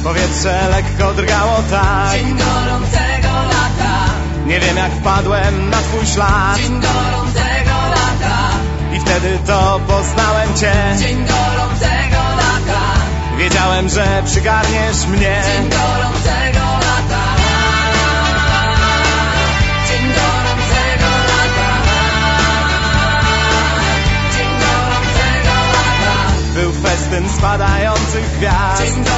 Powietrze lekko drgało tak. Dzień gorącego lata. Nie wiem jak wpadłem na twój ślad. Dzień gorącego lata. I wtedy to poznałem cię. Dzień gorącego lata. Wiedziałem, że przygarniesz mnie. Dzień gorącego lata. Dzień gorącego lata. Dzień gorącego lata. Był festyn spadających gwiazd. Dzień